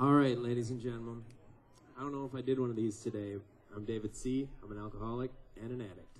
All right, ladies and gentlemen. I don't know if I did one of these today. I'm David C. I'm an alcoholic and an addict.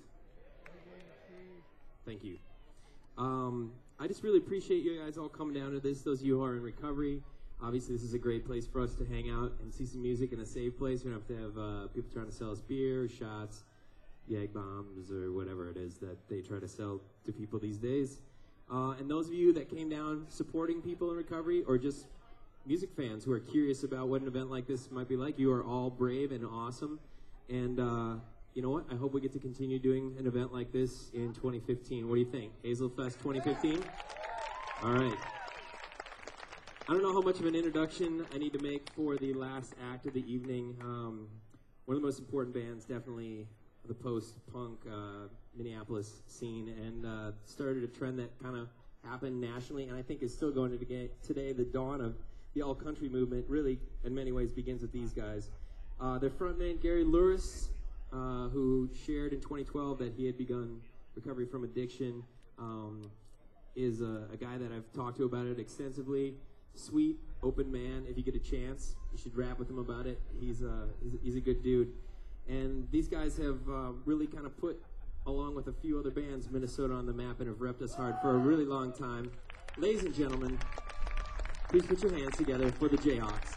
Thank you. I just really appreciate you guys all coming down to this. Those of you who are in recovery, obviously this is a great place for us to hang out and see some music in a safe place. We don't have to have people trying to sell us beer, shots, yag bombs, or whatever it is that they try to sell to people these days. And those of you that came down supporting people in recovery or just music fans who are curious about what an event like this might be like, you are all brave and awesome. And you know what? I hope we get to continue doing an event like this in 2015. What do you think? Hazelfest 2015? All right. I don't know how much of an introduction I need to make for the last act of the evening. One of the most important bands, definitely the post-punk Minneapolis scene, and started a trend that kind of happened nationally, and I think is still going to get today. The dawn of the all-country movement really, in many ways, begins with these guys. Their frontman, Gary Louris, who shared in 2012 that he had begun recovery from addiction, is a guy that I've talked to about it extensively. Sweet, open man. If you get a chance, you should rap with him about it. He's a good dude. And these guys have really kind of put, along with a few other bands, Minnesota on the map and have repped us hard for a really long time. Ladies and gentlemen, please put your hands together for the Jayhawks.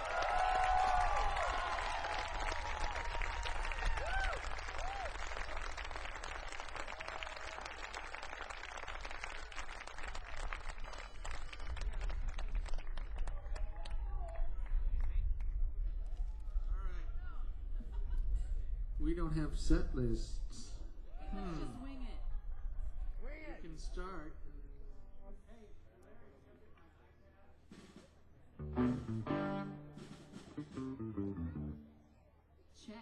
We don't have set lists. Just wing it. We can start. Check.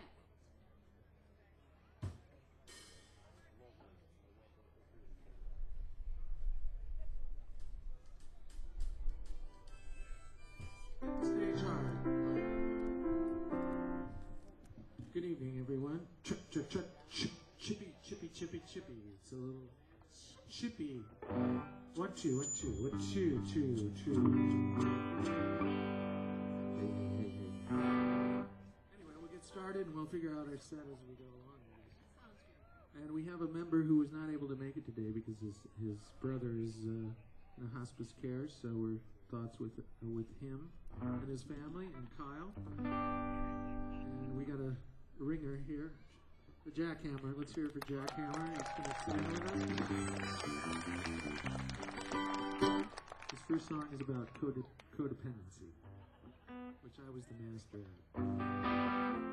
Stage hard. Good evening, everyone. Chippy. It's a little chippy. 1, 2, 1, 2, 1, 2, 2, 2. Anyway, we'll get started and we'll figure out our set as we go along. And we have a member who was not able to make it today because his brother is in a hospice care, so we're thoughts with him and his family and Kyle. And we got a ringer here, the Jackhammer. Let's hear it for Jackhammer. He's going to sing with us. His first song is about codependency, which I was the master at.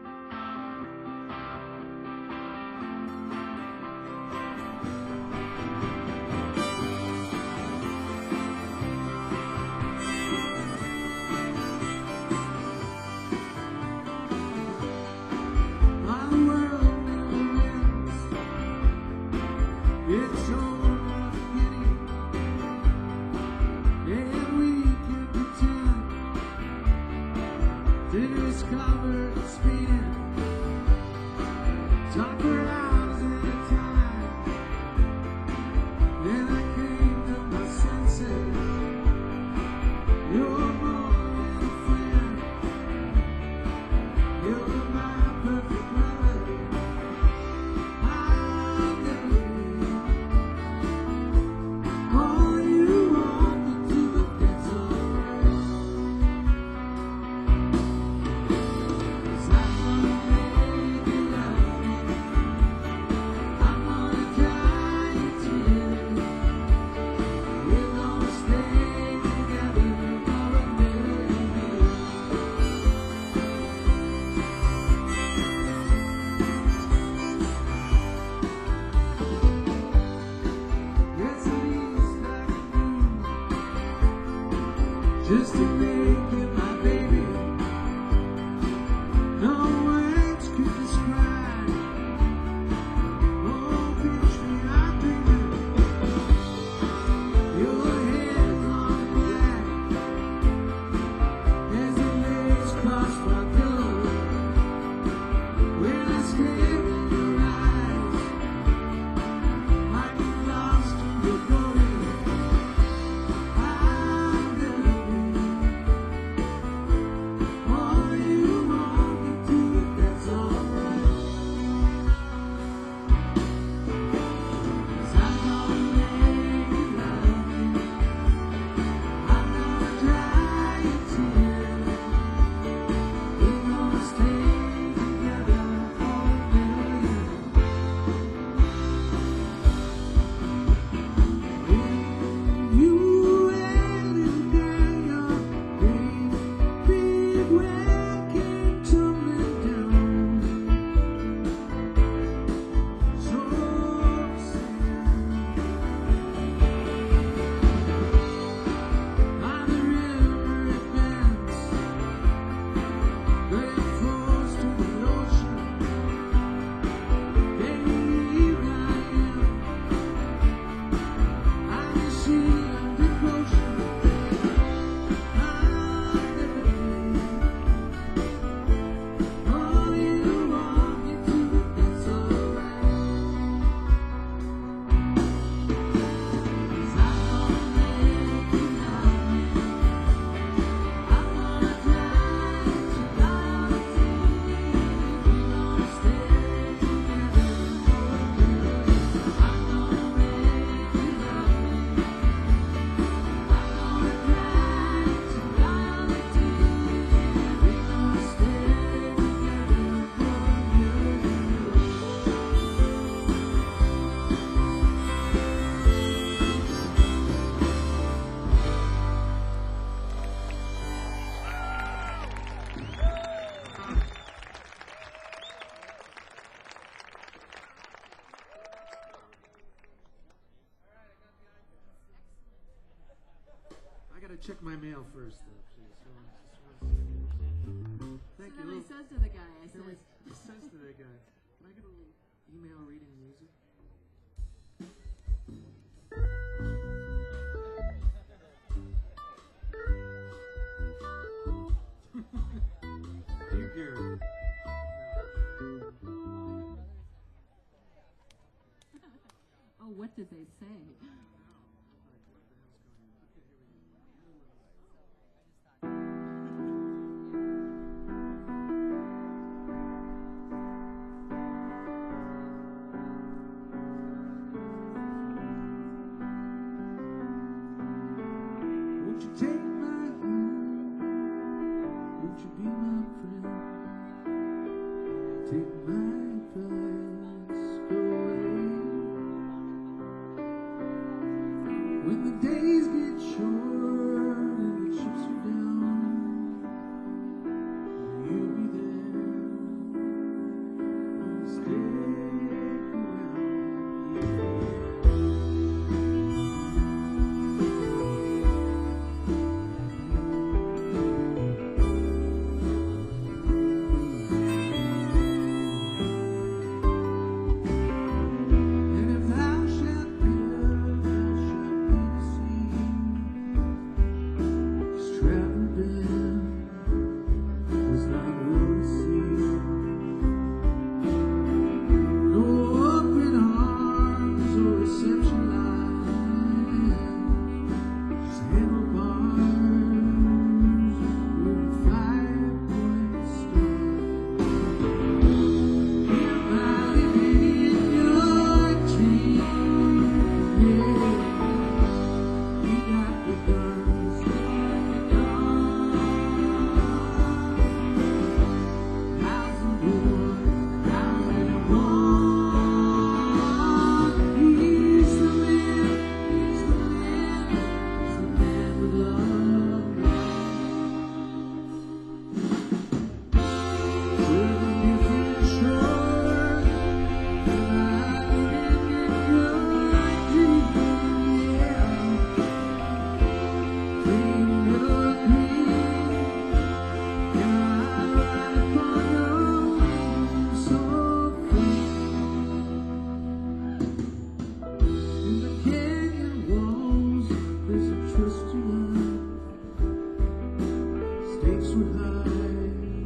Just to make you my baby. No words could describe. Oh, picture I dream. Your head's on black as the legs cross my pillow. When I stare in your eyes, I'm lost in your glory. check my mail first, though, please. Hold on, just 1 second. Thank And then I you. says to the guy, I Then says, it says to that guy, can I get a little email reading music? You hear it. oh, what did they say? Won't you take my hand? Won't you be my friend? Take my advice, go away. When the days get short and the chips are down, will you be there? Will you stick And if thou shalt give, thou shalt be deceived. 'Cause travel down was not worth seeing. No open arms or reception line, just handlebars with a 5-point star. You're riding in your dream, yeah. You got the guns, thousand one, he's the man, he's the man, he's the man with love. Serving different shores, riding in your dream, yeah. Green, little green, and I ride upon your wings so free. In the canyon walls, there's a trusty line. Stakes were high,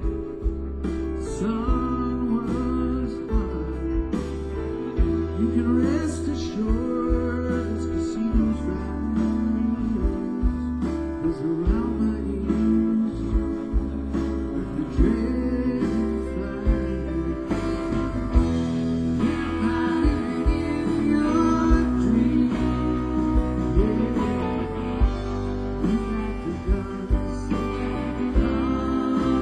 sun was high. You can rest assured as casinos rise, 'cause around my ears are the dreaded flies. We're riding in your dream, yeah. We got the guns, thousand one, he's the man, he's the man with love. You're riding in your dream, yeah.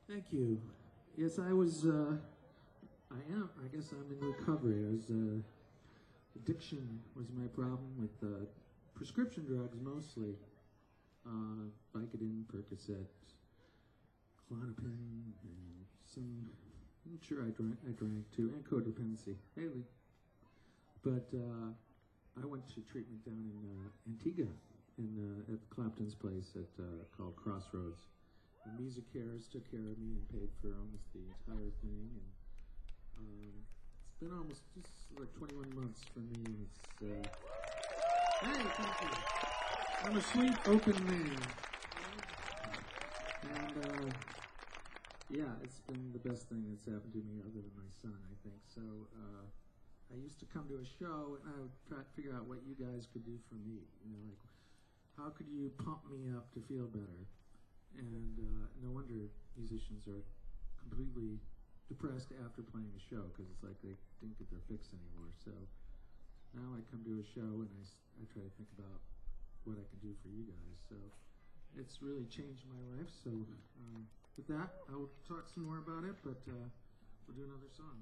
Thank you. Yes, I was, I am, I guess I'm in recovery. Addiction was my problem with prescription drugs mostly. Vicodin, Percocet, Klonopin, and some, I'm sure I drank too, and codependency. Haley. But I went to treatment down in Antigua, at Clapton's place called Crossroads. And Music Cares took care of me and paid for almost the entire thing. And it's been almost just like 21 months for me. And it's hey, thank you. I'm a sweet, open man. And yeah, it's been the best thing that's happened to me other than my son, I think. So I used to come to a show and I would try to figure out what you guys could do for me. You know, like how could you pump me up to feel better? And no wonder musicians are completely depressed after playing a show because it's like they didn't get their fix anymore. So now I come to a show and I try to think about what I can do for you guys. So it's really changed my life. So with that, I will talk some more about it, but we'll do another song.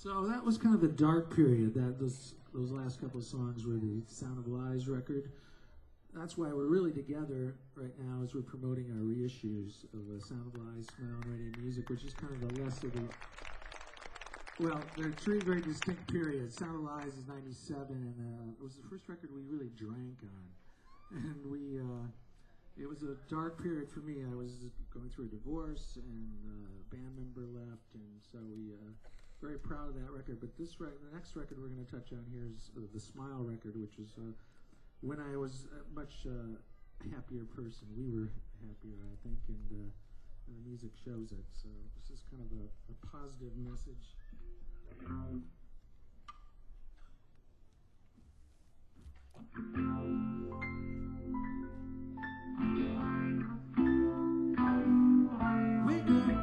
So that was kind of the dark period. Those last couple of songs were the Sound of Lies record. That's why we're really together right now as we're promoting our reissues of Sound of Lies, Smile on Radio Music, which is kind of the less of the... Well, there are three very distinct periods. Sound of Lies is 97, and it was the first record we really drank on. And it was a dark period for me. I was going through a divorce, and a band member left, and so we very proud of that record. But the next record we're going to touch on here is the Smile record, which is when I was a much happier person. We were happier, I think, and the music shows it. So this is kind of a positive message. Wake up,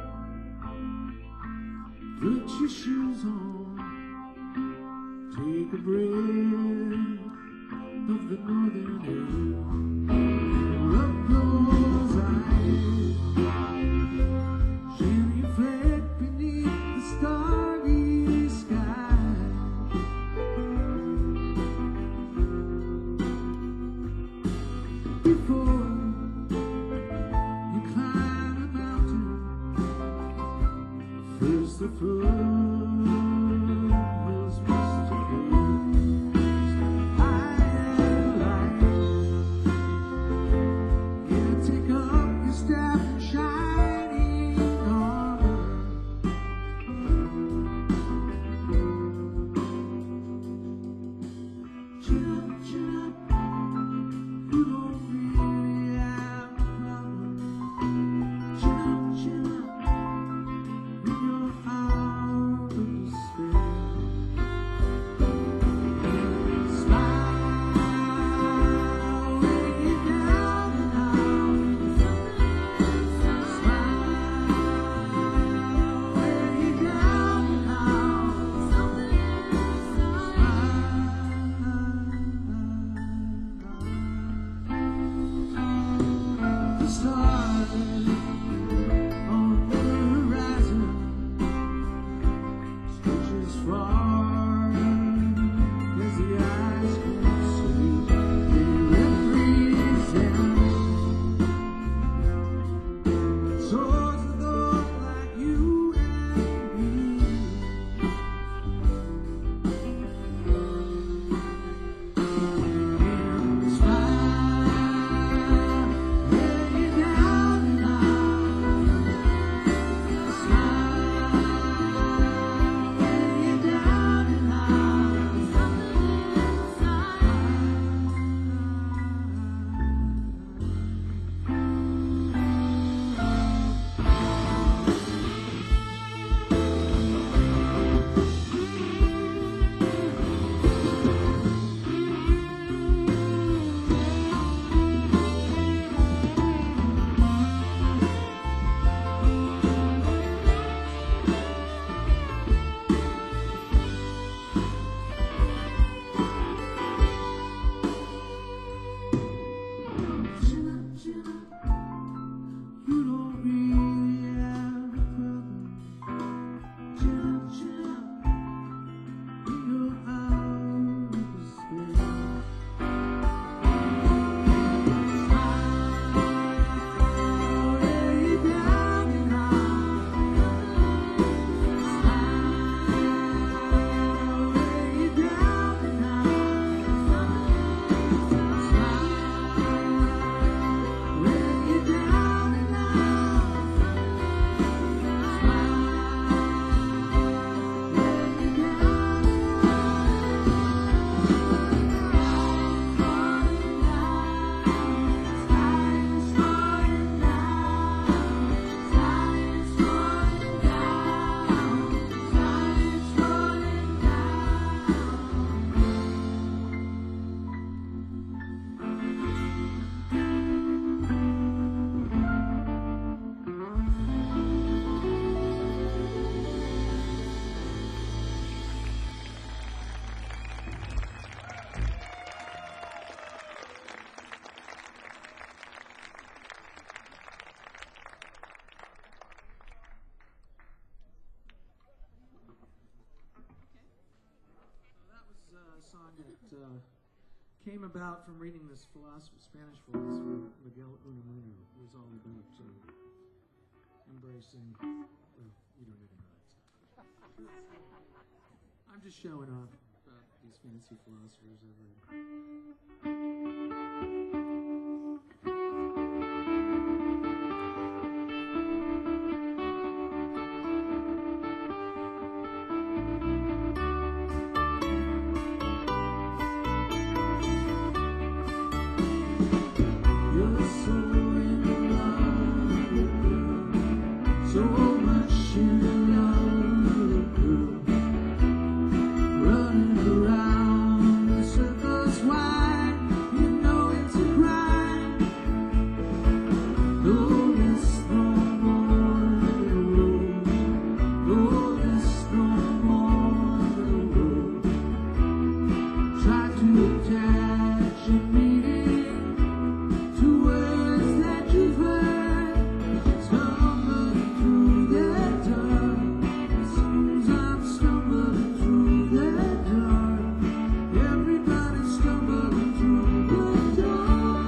put your shoes on, take a breath of the northern air, rub those eyes, shiny flag beneath the starry sky. Before you climb a mountain, first the foothills must appear. High and light, yeah, take up your staff and shining armor. Chin up, you don't really have a problem. Chin up, when you're out of despair. Smile when you're down and out. Smile when you're down and out. The stars on the horizon stretch as far as the eyes can see. They represent souls of those like you and me. And smile when you're down and out. Smile when you're down and out. came about from reading this Spanish philosopher, Miguel Unamuno, who was all about embracing. Well, you don't need to know that stuff. I'm just showing off about these fancy philosophers I've You're so in love with her, so much in love with her, running around in circles wide. You know it's a crime. Though there's no more in the road, though there's no more in the road, try to attach a meaning to words that you've heard, stumbling through that dark. As soon as I'm stumbling through that dark, everybody's stumbling through the dark.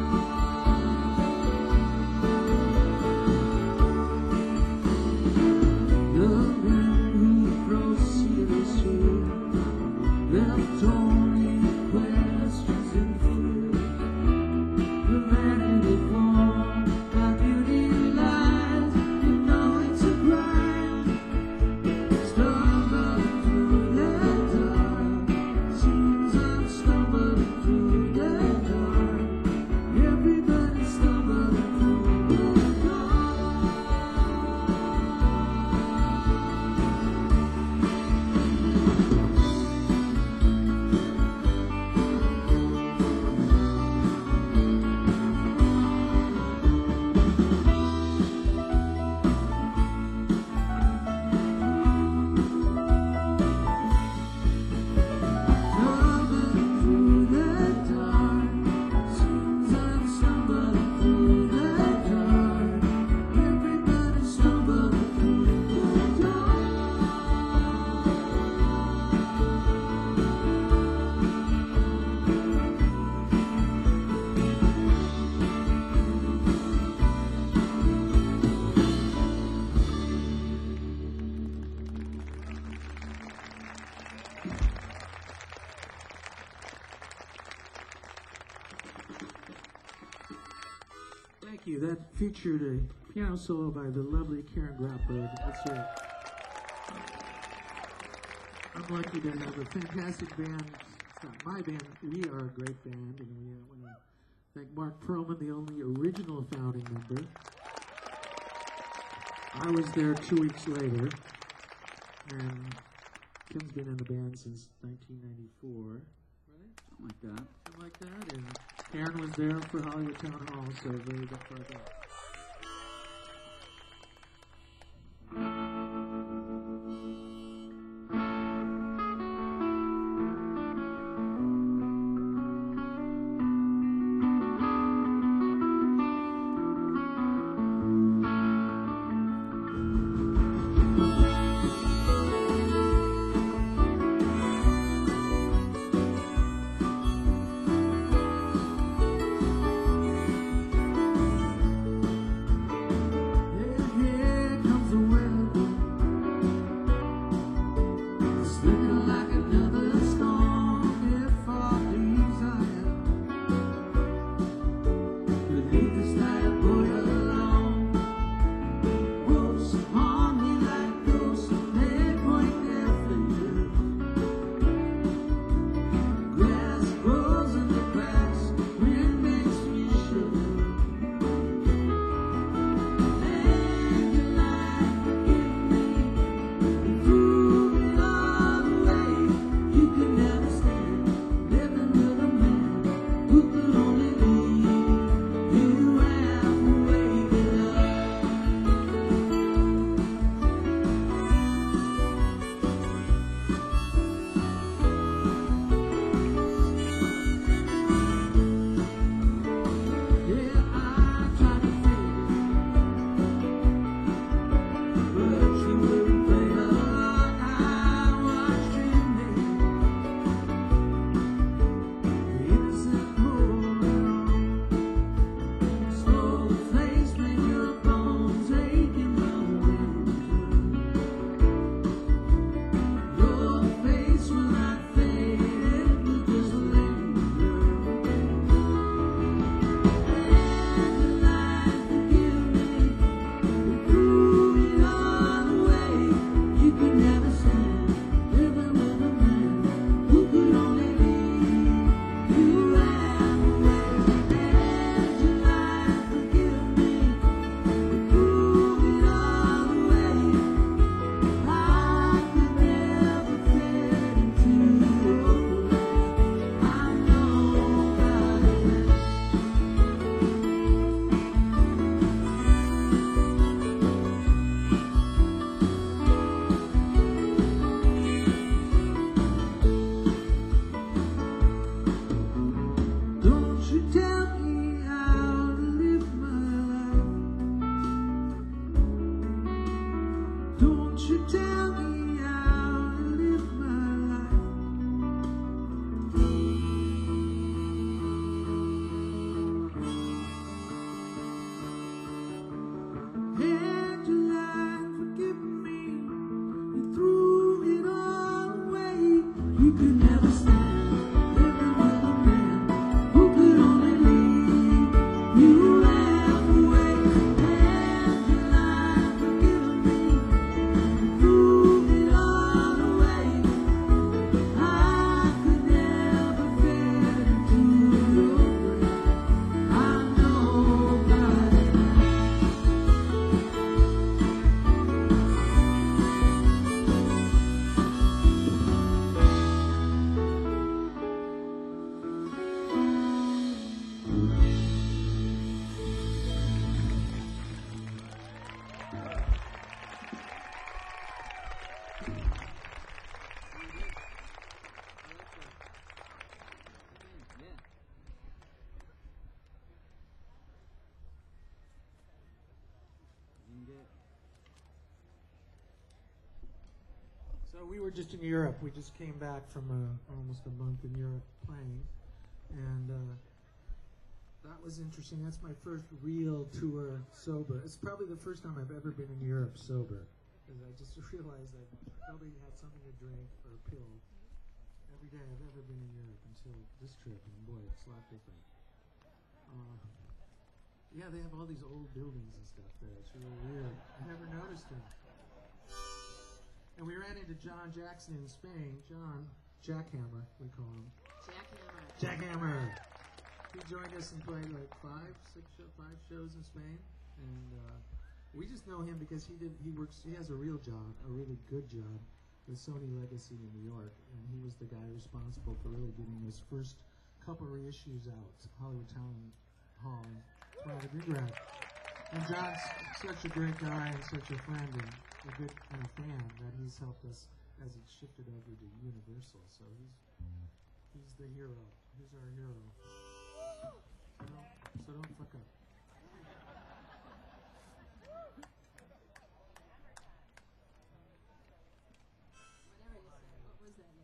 The man who proceeded here left only questions and fear. The man in the form, my beauty lies. You know it's a crime. Stumbling through that dark. Seems I'm stumbling through that dark. Everybody's stumbling through the dark. Stumbling through that dark. Seems I'm stumbling through that dark. Everybody's stumbling through the dark. Thank you. That featured a piano solo by the lovely Karen Grappberg. That's right. I'm lucky to have a fantastic band. It's not my band. We are a great band, and we want to thank Mark Perlman, the only original founding member. I was there 2 weeks later, and Kim's been in the band since 1994. Right? Something like that. Something like that. And Karen was there for Hollywood Town Hall, so very good for that. So we were just in Europe. We just came back from almost a month in Europe playing, and that was interesting. That's my first real tour sober. It's probably the first time I've ever been in Europe sober, because I just realized I probably had something to drink or a pill every day I've ever been in Europe until this trip, and boy, it's a lot different. Yeah, they have all these old buildings and stuff there. It's really weird. I never noticed it. And we ran into John Jackson in Spain. John Jackhammer, we call him. Jackhammer. He joined us and played like five shows in Spain, and we just know him because he has a real job, a really good job with Sony Legacy in New York, and he was the guy responsible for really getting his first couple reissues out, Hollywood Town Hall, and Grad. And John's such a great guy and such a friend and a fan that he's helped us as it shifted over to Universal. So he's the hero. He's our hero. So don't fuck up. Whatever you said. What was that?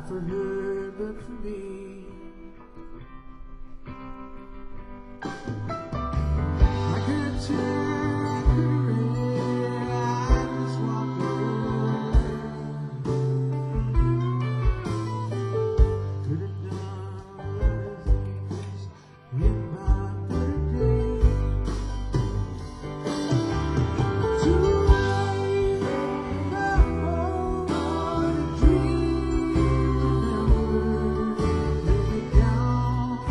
for her, but for me. I could turn, I could red, I just walked away. Could have done other things in my birthday. To write a whole dream, remember, lay me down.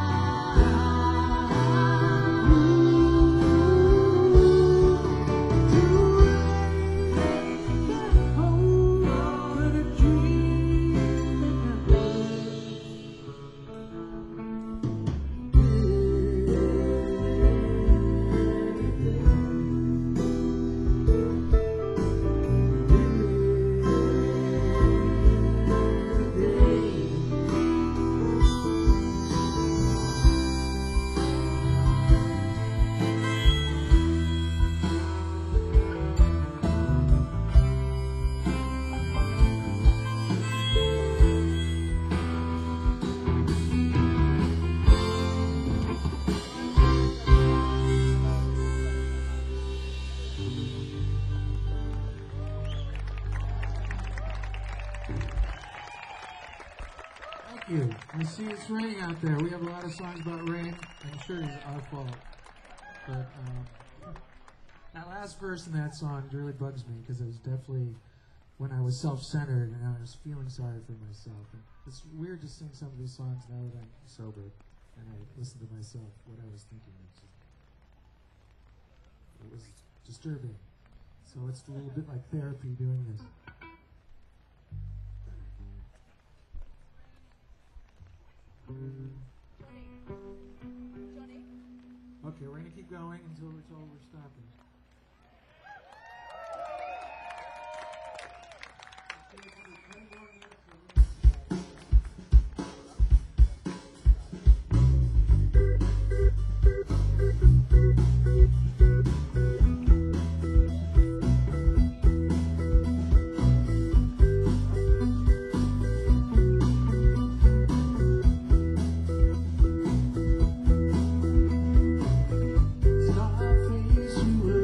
Thank you. I see it's raining out there. We have a lot of songs about rain. I'm sure it's our fault. But that last verse in that song really bugs me because it was definitely when I was self-centered and I was feeling sorry for myself. And it's weird to sing some of these songs now that I'm sober and I listen to myself, what I was thinking. It was disturbing. So it's a little bit like therapy doing this. Okay, we're going to keep going until we're told we're stopping. Scarface, you were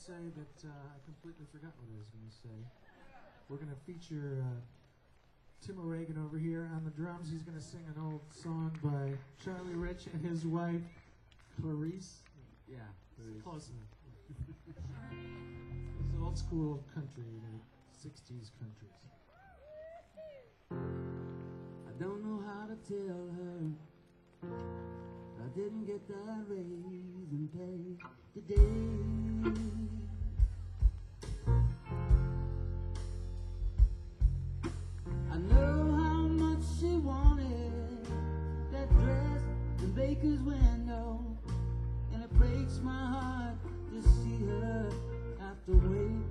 say that I completely forgot what I was going to say. We're going to feature Tim O'Regan over here on the drums. He's going to sing an old song by Charlie Rich and his wife, Clarice. Yeah, Clarice. Close enough. It's old school country, like 60s countries. I don't know how to tell her I didn't get that raise in pay today. I know how much she wanted that dress in Baker's window, and it breaks my heart to see her have to wait.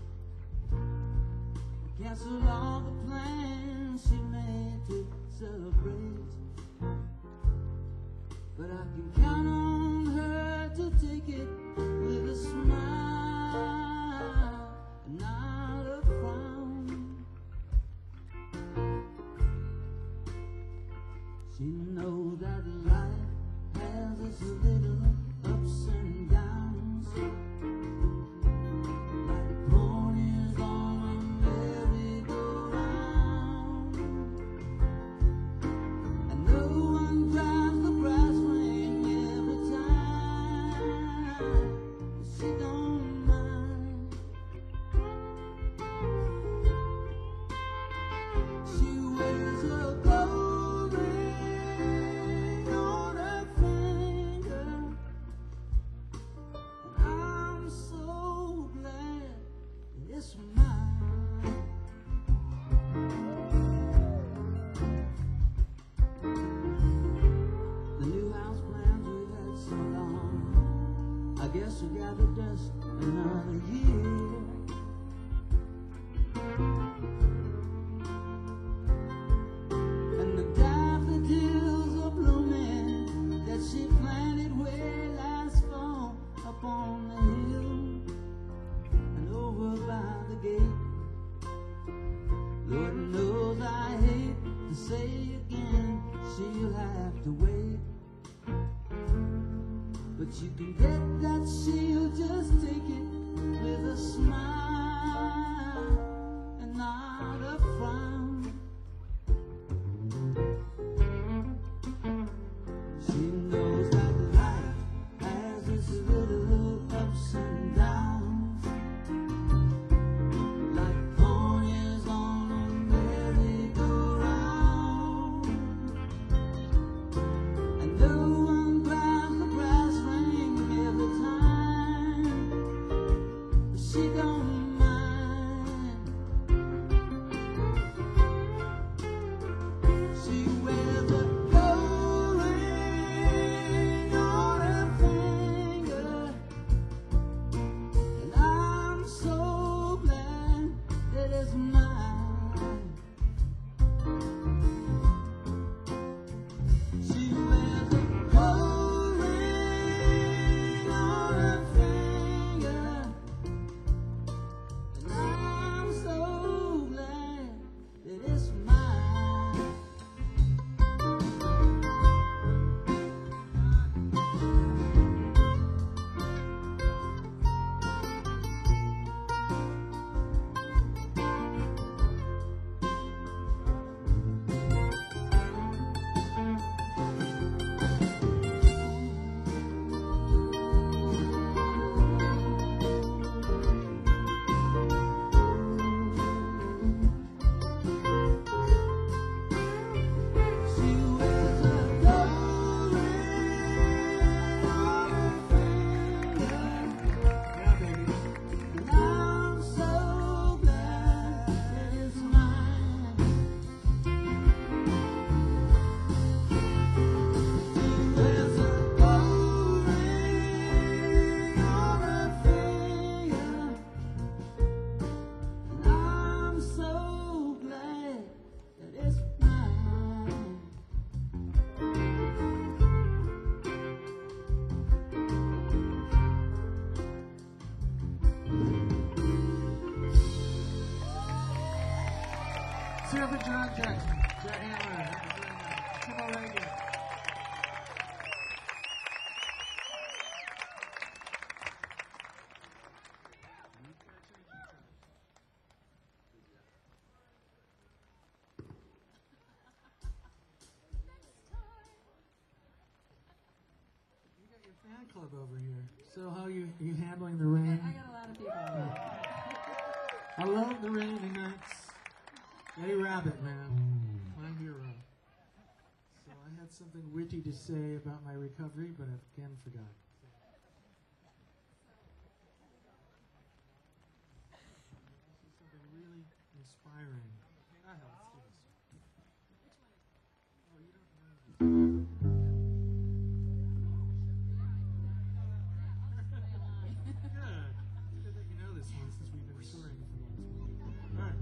Cancel all the plans she made to celebrate, but I can count on her to take it with a smile and not a frown. She knows that life has its little ups and downs, like ponies on a merry-go-round, and no one drives the brass ring every time. She don't mind. She wears a gold ring on her finger, and I'm so glad that it's mine. The new house plans we had so long, I guess we gather dust another year. And the daffodils are blooming that she planted way last fall up on the hill and over by the gate. Lord knows I hate to say again she'll have to wait, but you can bet that she'll just take it with a smile and not a frown. She knows that life has its little ups and downs, like ponies on a merry-go-round, and no one grabs the brass ring every time. She don't mind. She wears a gold ring on her finger, and I'm so glad that it's mine. She wears a gold ring on her finger, and I'm so glad that it's mine. She wears a gold ring on her finger, Yeah, baby. and I'm so glad that it's mine. She wears a gold ring on her finger, and I'm so glad that it's mine. See you for John Jackson, Jet Hammer, Tim O'Regan. fan club over here. So how you handling the rain? I got a lot of people. I love the rainy nights. Eddie Rabbit, man, my hero. So I had something witty to say about my recovery, but I again forgot. This is something really inspiring. Ah, hell, let's do this. Oh, you don't know this. Good. It's good that you know this one since we've been touring for the last week. All right.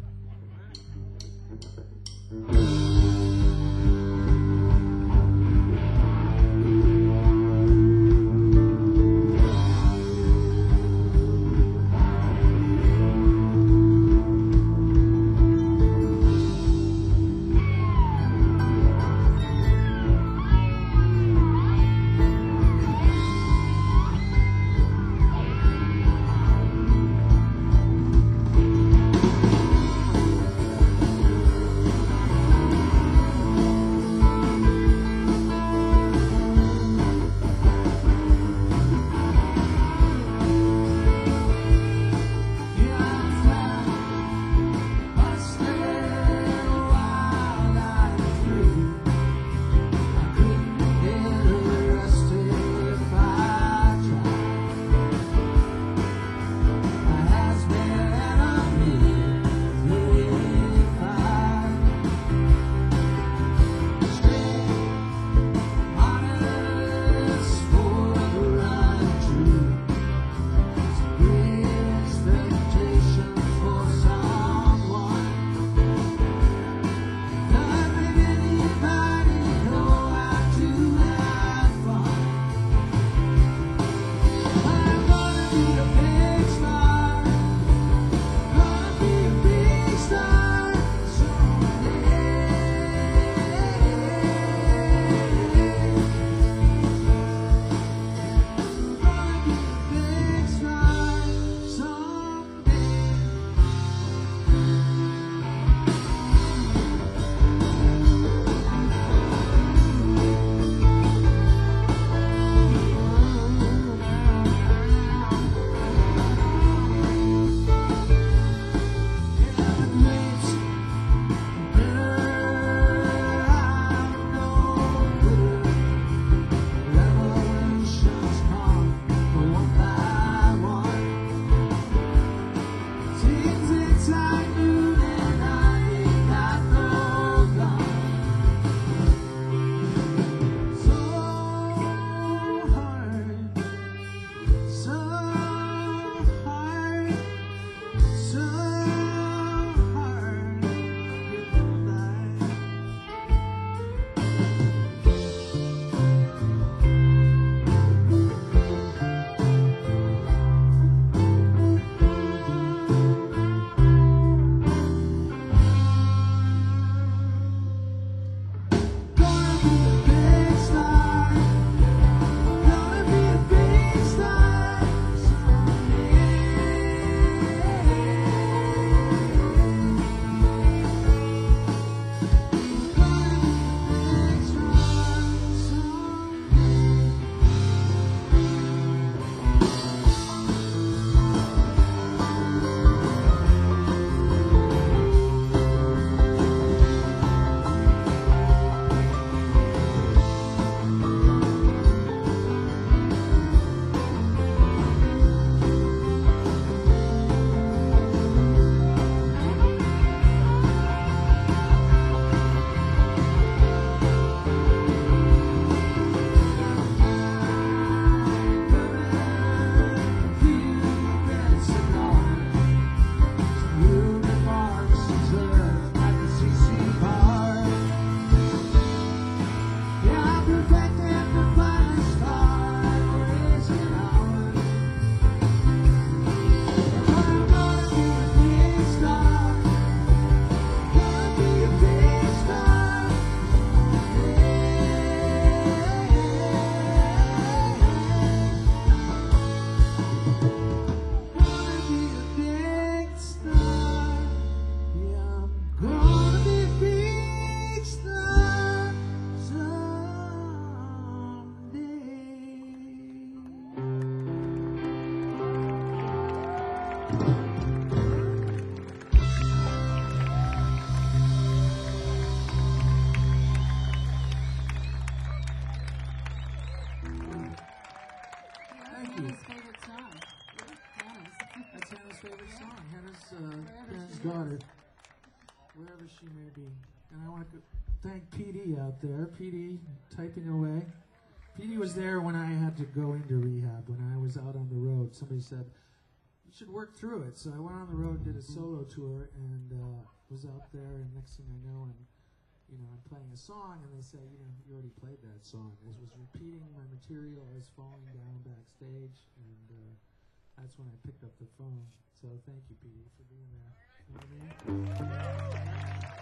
favorite song. Hannah's daughter, wherever she may be. And I want to thank PD out there. PD typing away. PD was there when I had to go into rehab, when I was out on the road. Somebody said, you should work through it. So I went on the road, did a solo tour, and was out there, and next thing I know, I'm playing a song, and they say, you already played that song. I was repeating my material. I was falling down backstage, and that's when I picked up the phone. So thank you, PD, for being there. You know what I mean?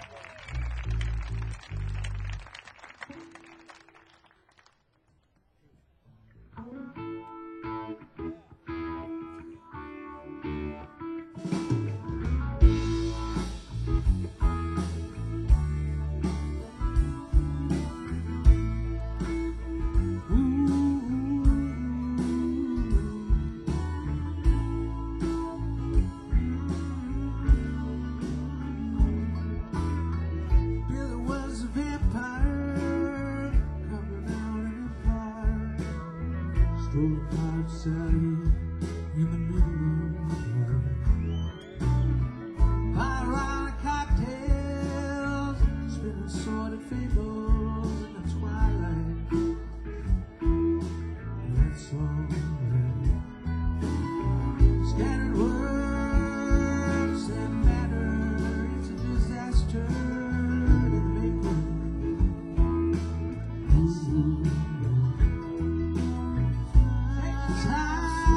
Time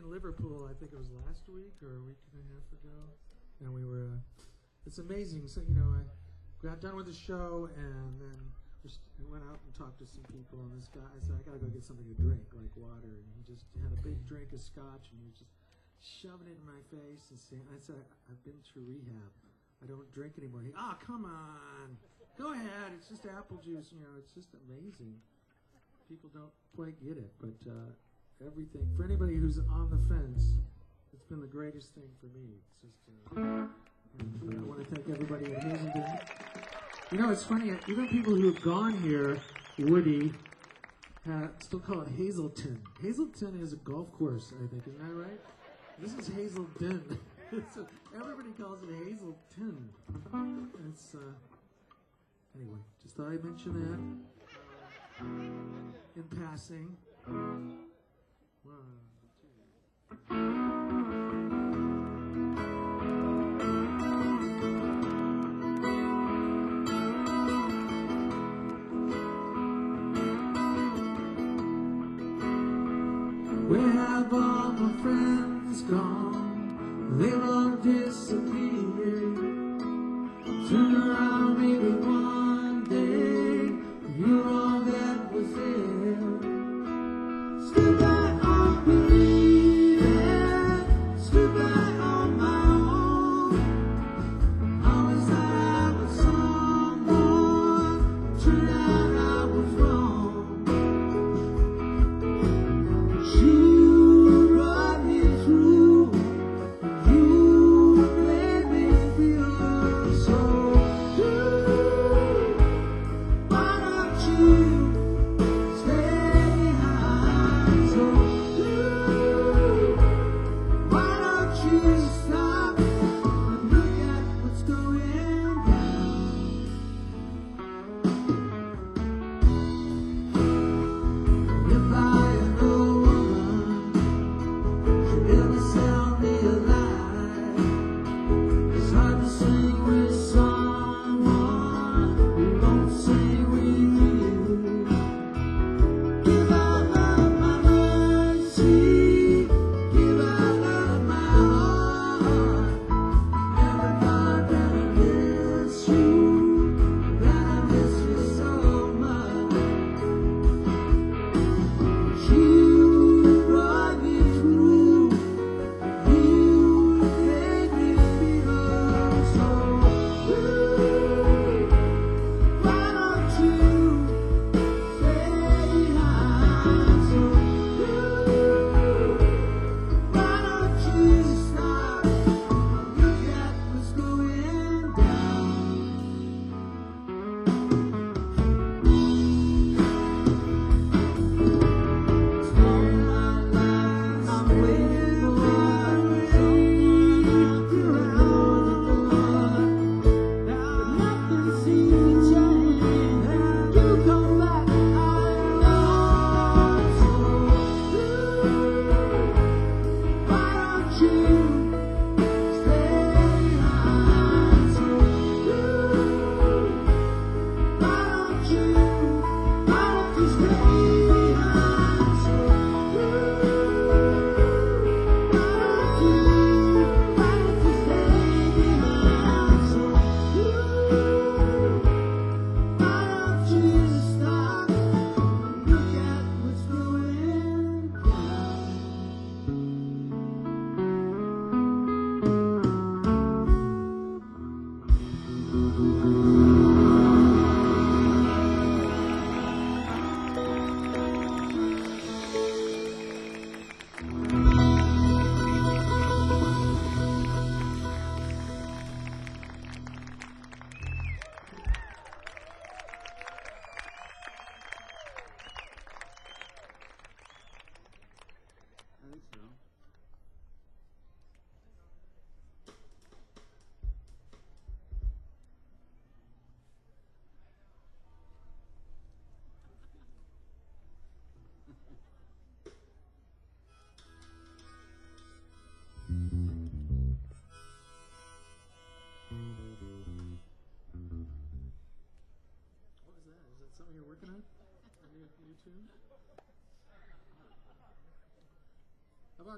in Liverpool, I think it was last week or a week and a half ago, and we were. It's amazing. So I got done with the show, and then I went out and talked to some people. And this guy, I said, I gotta go get something to drink, like water. And he just had a big drink of scotch, and he was just shoving it in my face and saying, I said, I've been through rehab. I don't drink anymore. Come on, go ahead. It's just apple juice. It's just amazing. People don't quite get it, but everything for anybody who's on the fence, it's been the greatest thing for me. It's just. I want to thank everybody at Hazelden. It's funny, even people who have gone here, Woody, still call it Hazelton. Hazelton is a golf course, I think, isn't that right? This is Hazelden. So everybody calls it Hazelton. It's, anyway, just thought I'd mention that in passing. 1, 2. Where have all my friends gone? They've all disappeared. Turn around, maybe one day you're all that was there. Stood by on believing, stood by on my own. Always thought I was someone, turned out I was wrong. You brought me through, you made me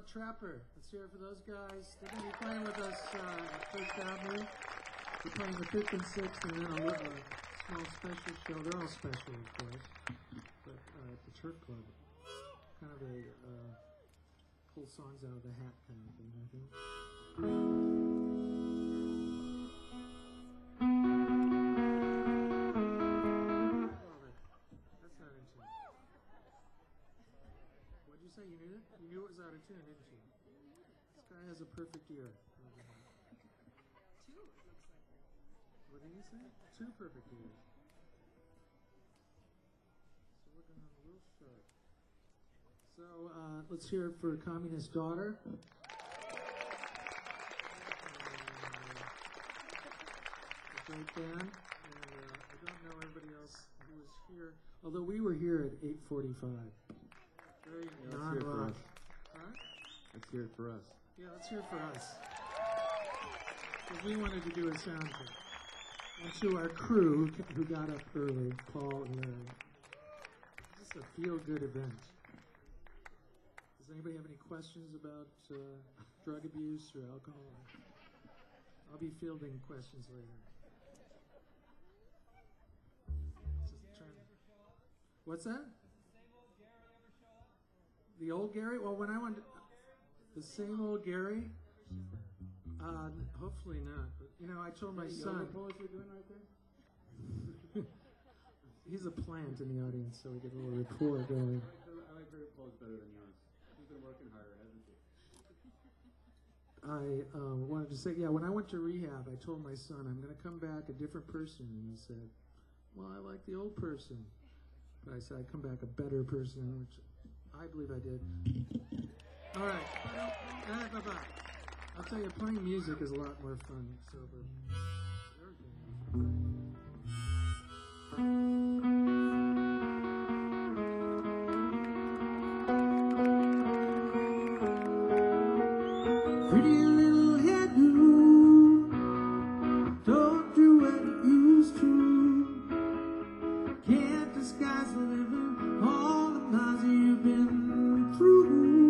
Trapper. Let's hear it for those guys. They're going to be playing with us at First Avenue. We're playing the 5th and 6th, and then a small special show. They're all special, of course, but at the Turf Club. Kind of a pull songs out of the hat kind of thing, I think. That's not in tune. What did you say? You knew it? You knew it was out of tune, didn't you? This guy has a perfect ear. Two, it looks like. What did you say? 2 perfect ears. So we're going on real sharp. So let's hear it for Communist Daughter. A great band. And I don't know everybody else who was here, although we were here at 8:45. Very non-rock. Huh? Let's hear it for us. Yeah, let's hear it for us. Because we wanted to do a sound check. And to our crew who got up early, Paul and Larry. Just a feel-good event. Does anybody have any questions about drug abuse or alcohol? I'll be fielding questions later. Just trying. What's that? The old Gary? Well, when I went, the same old Gary? Hopefully not. But, you know, I told my son. Pose you're doing right there? He's a plant in the audience, so we get a little rapport going. I like her pose better than yours. She's been working harder, hasn't she? I wanted to say, yeah, when I went to rehab, I told my son, I'm going to come back a different person. And he said, well, I like the old person. But I said, I'd come back a better person, which I believe I did. All right. I'll tell you, playing music is a lot more fun sober. Pretty little head don't do what it used to. Can't disguise the living, all the lies you've been through.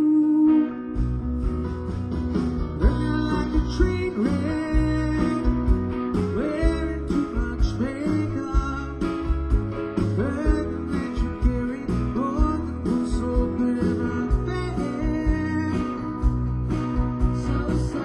Burning like a train wreck, wearing too much makeup. Burden that you carry more than the soul could ever bear. So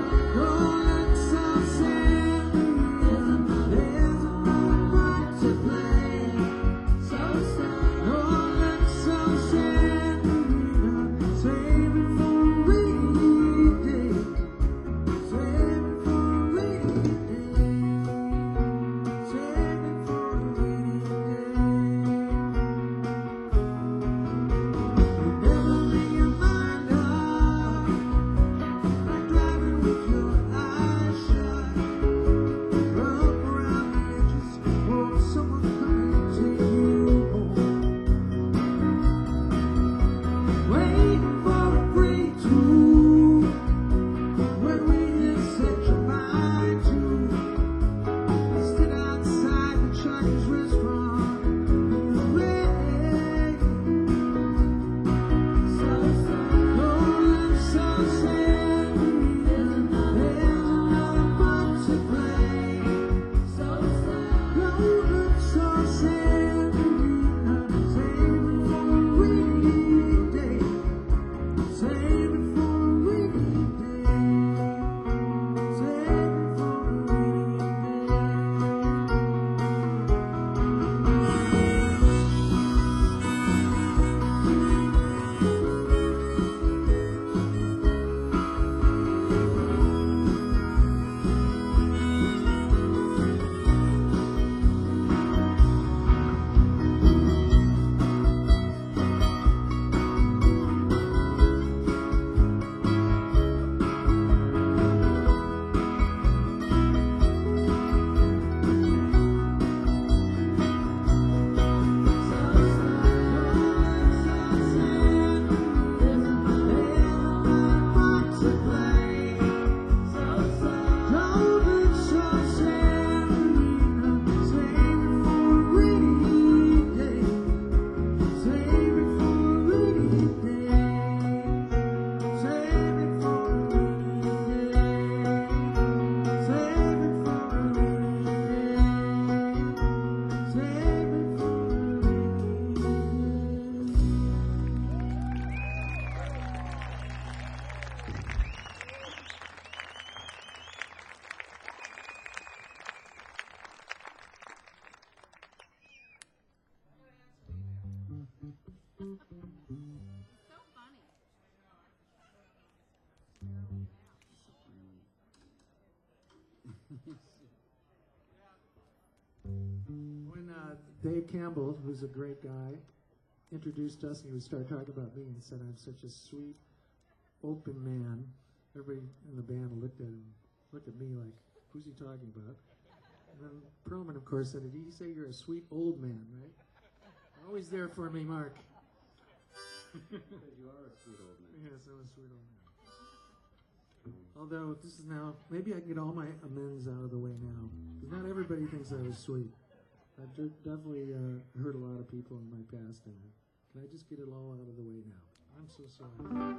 Campbell, who's a great guy, introduced us, and he would start talking about me and said I'm such a sweet, open man. Everybody in the band looked at me like, who's he talking about? And then Perlman, of course, said, did he say you're a sweet old man, right? Always there for me, Mark. You are a sweet old man. Yes, I'm a sweet old man. Although, this is now, maybe I can get all my amends out of the way now. Because not everybody thinks I was sweet. I've definitely hurt a lot of people in my past, and can I just get it all out of the way now? I'm so sorry.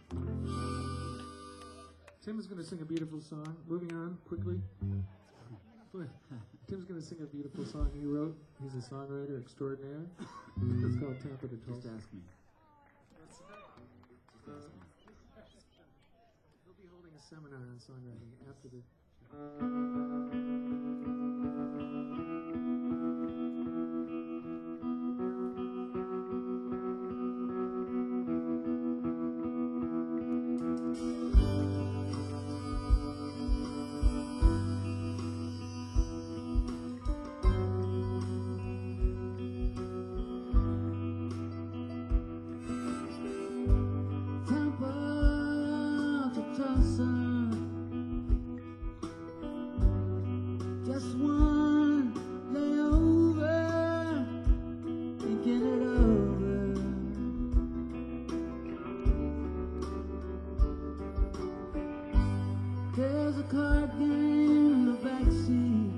Tim is going to sing a beautiful song. Moving on, quickly. Tim's going to sing a beautiful song he wrote. He's a songwriter extraordinaire. It's called Tampa de Tulsa. Just ask me. He'll be holding a seminar on songwriting after the... Just one layover, thinking it over. There's a card game in the backseat.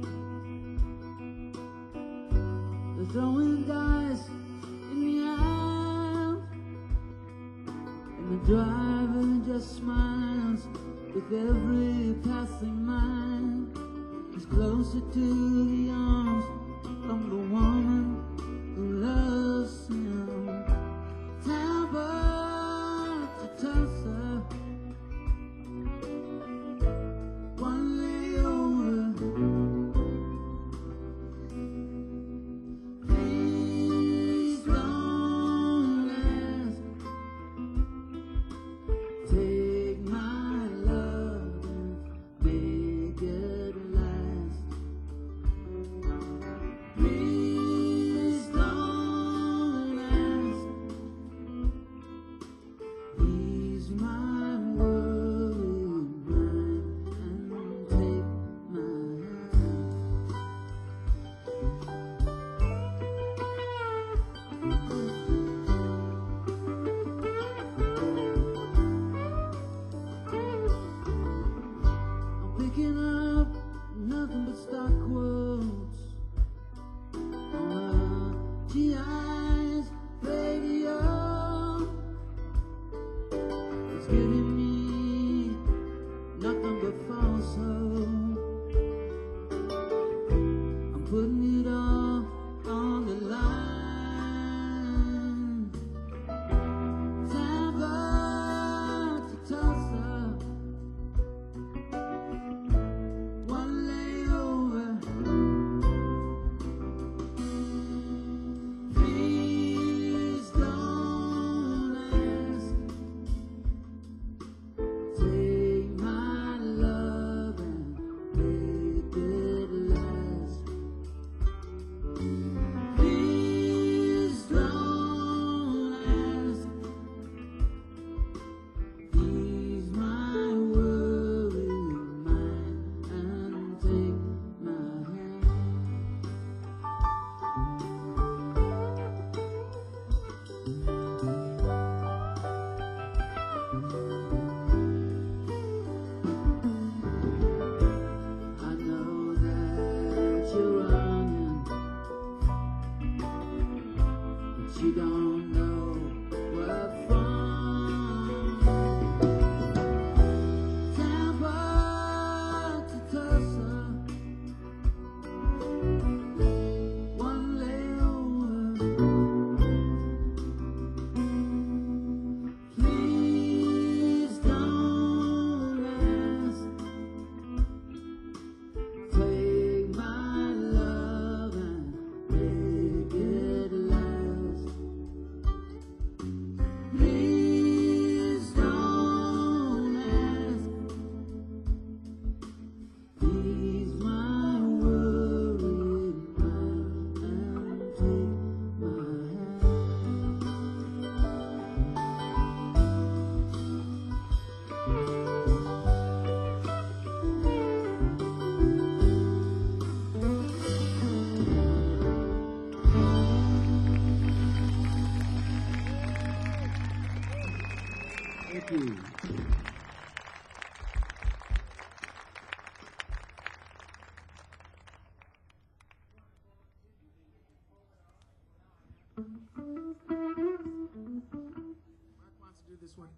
They're throwing dice in the aisle, and the driver just smiles with every passing mile. He's closer to the arms of the woman who loves him. Tampa to Tulsa, one layover. Please don't ask. Take my love and make it last. Please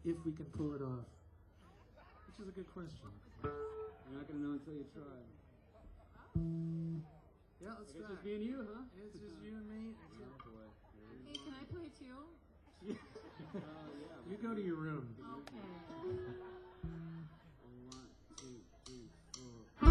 if we can pull it off? Which is a good question. You're not gonna know until you try. Yeah, let's I guess try. it's me and you, huh? It's just you and me. Oh boy. Hey, can I play too? Oh yeah. You go to your room. Okay. 1, 2,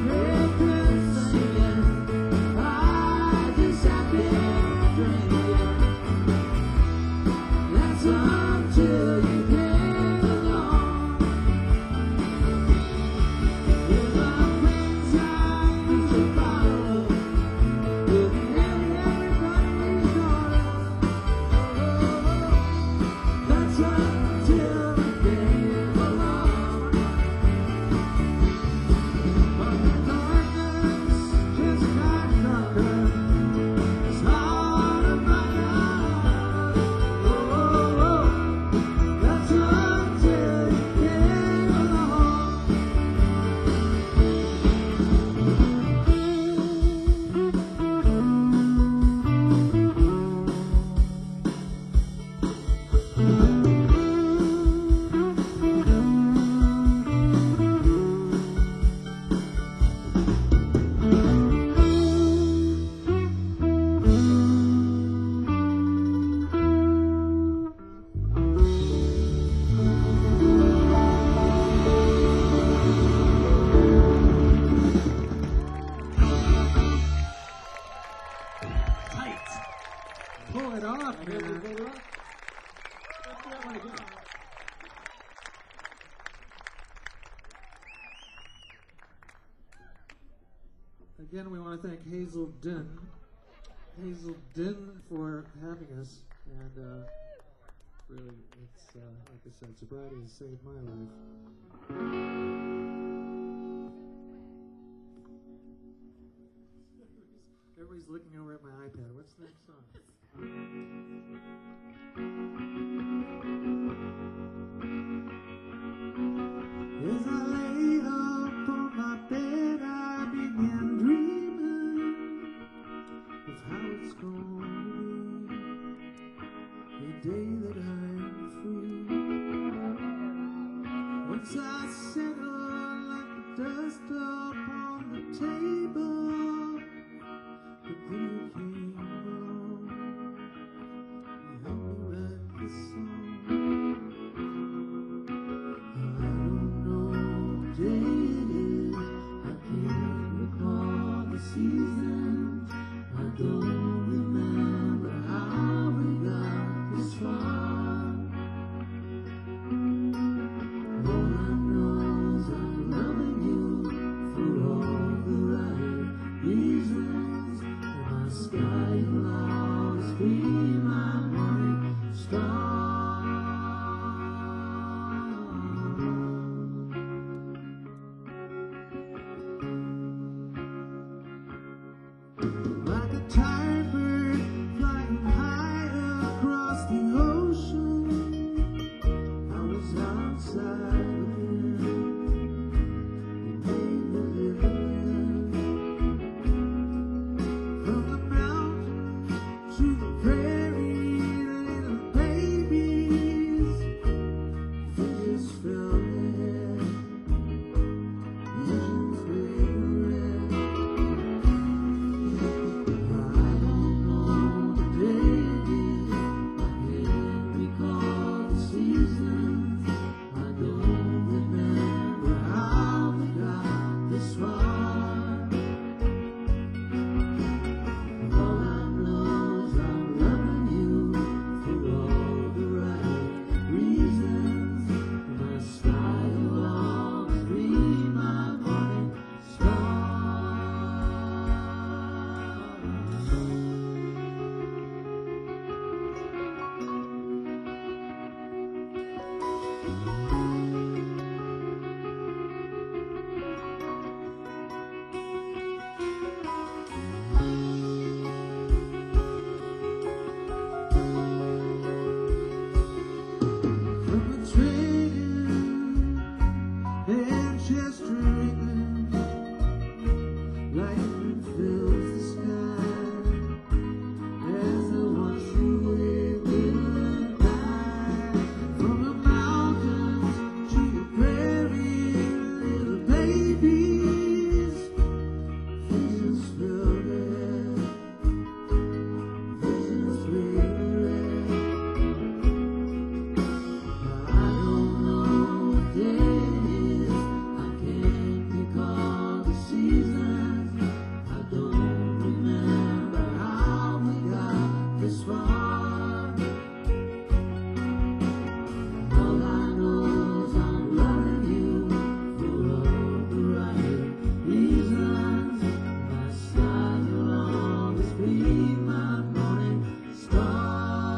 3. right. Pull it off, man. Let's do that one again. Again, we want to thank Hazel Din for having us, and really, it's like I said, sobriety has saved my life. Everybody's looking over at my iPad. What's the next song? As I laid up on my bed, I began dreaming of how it's going to be the day that I am free. Once I settle like the dust upon the table, but then you came along and helped me write this song. I don't know what day it is, I can't recall the season, I don't remember how we got this far. All I know is I'm loving you for all the right reasons, and my sky will always be my morning star. Like a tired bird flying high across the ocean, I was outside looking and made the living. From the mountain to the prairie, little babies, they just fell there. Visions fade red. I don't know the day it is, I can't recall the seasons, I don't remember how we got this far. All I know is I'm loving you for all the right reasons, and my sky will always be my morning star. From the train Manchester, England, lightning fills the sky as I watch the way die. From the mountains to the prairie, little babies, visions fill there, visions fade red. I don't know what day it is, I can't recall the seasons, I don't remember how we got this far. All I know is I'm loving you for all the right reasons, my sky will always be my morning star.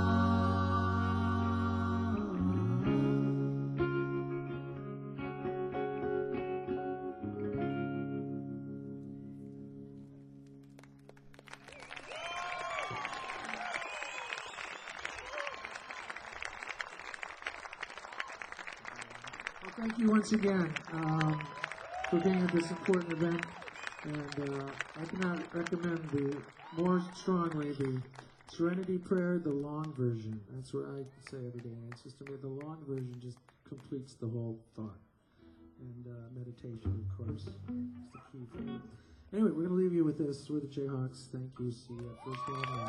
Well, thank you once again for being at this important event, and I cannot recommend more strongly the Serenity Prayer, the long version. That's what I say every day. It's just to me the long version just completes the whole thought. And meditation, of course, is the key for it. Anyway, we're going to leave you with this. We're the Jayhawks. Thank you. See you at First World.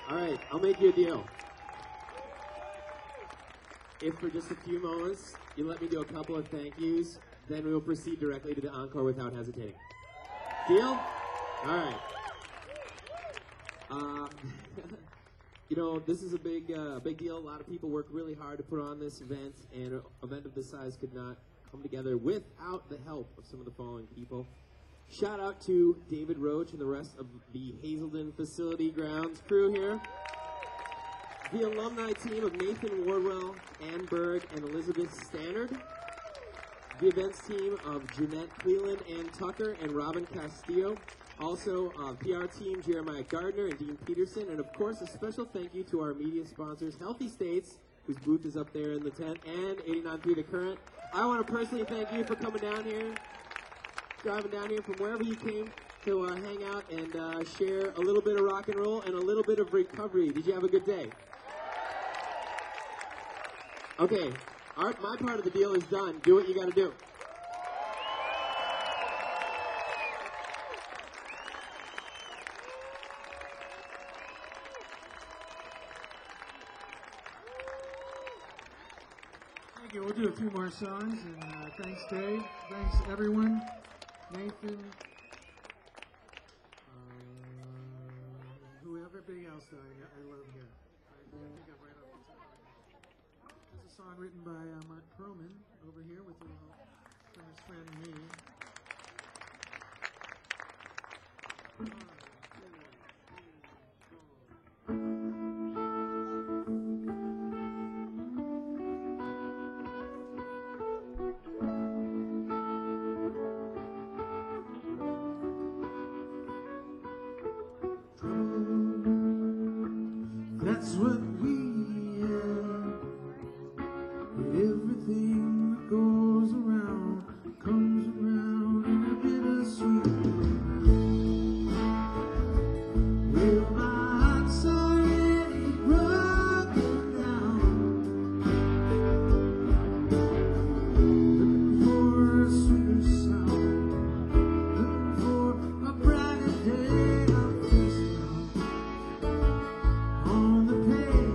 All right, I'll make you a deal. If for just a few moments you let me do a couple of thank yous, then we will proceed directly to the encore without hesitating. Deal? All right. You know, this is a big deal. A lot of people work really hard to put on this event, and an event of this size could not come together without the help of some of the following people. Shout out to David Roach and the rest of the Hazelden Facility Grounds crew here. The alumni team of Nathan Wardwell, Ann Berg, and Elizabeth Stannard. The events team of Jeanette Cleland, Ann Tucker, and Robin Castillo. Also, PR team Jeremiah Gardner and Dean Peterson. And of course, a special thank you to our media sponsors, Healthy States, whose booth is up there in the tent, and 89.3 The Current. I want to personally thank you for coming down here, driving down here from wherever you came to hang out and share a little bit of rock and roll and a little bit of recovery. Did you have a good day? Okay, my part of the deal is done. Do what you got to do. Thank you. We'll do a few more songs, and thanks, Dave. Thanks, everyone. Nathan. Whoever, everybody else that I love here. I think I'm right off the top. There's a song written by Mark Perlman over here with a little from his friend me. That's what we are. Everything that goes around comes around in a bittersweet way. Well, my heart's already broken down, looking for a sweeter sound, looking for a brighter day. I'm facing on the page.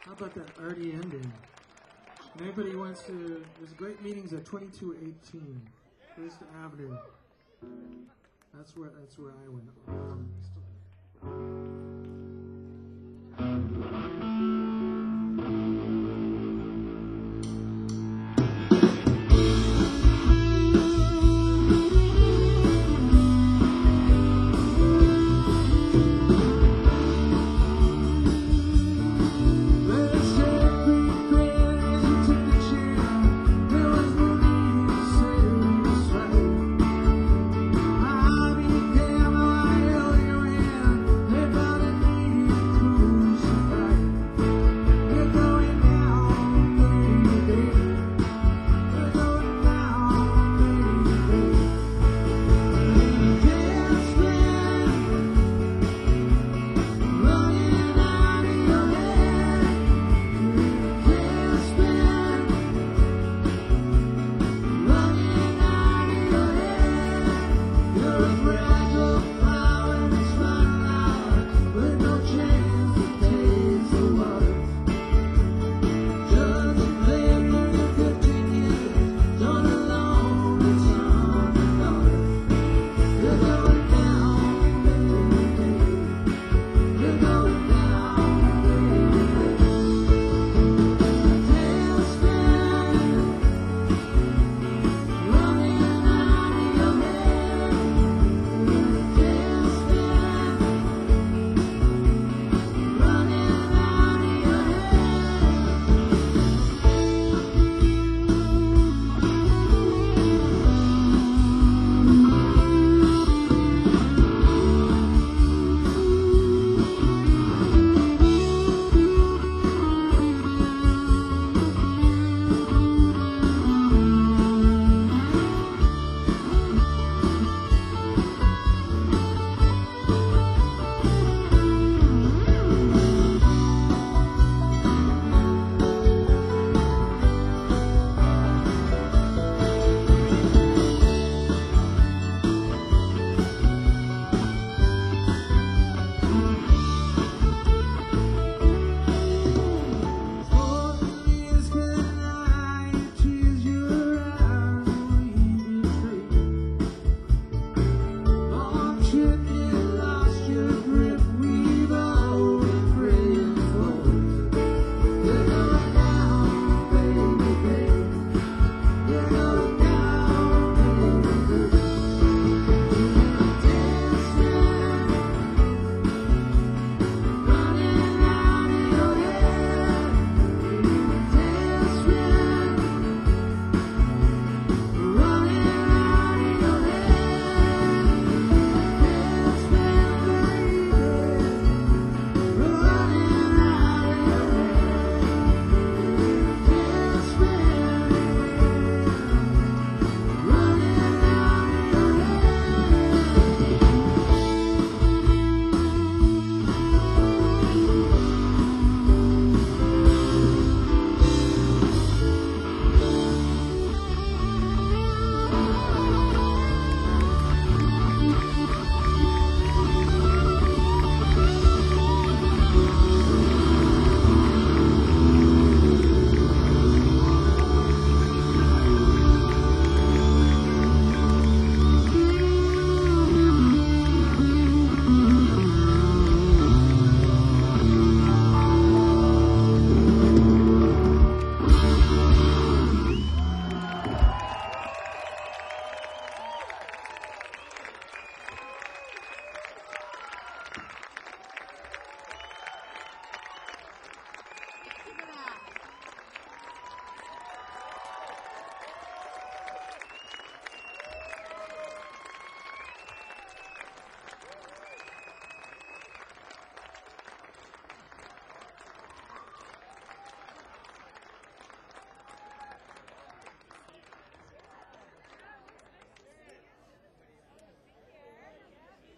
How about that arty ending? And anybody wants to, there's great meetings at 2218 First Avenue. That's where I went.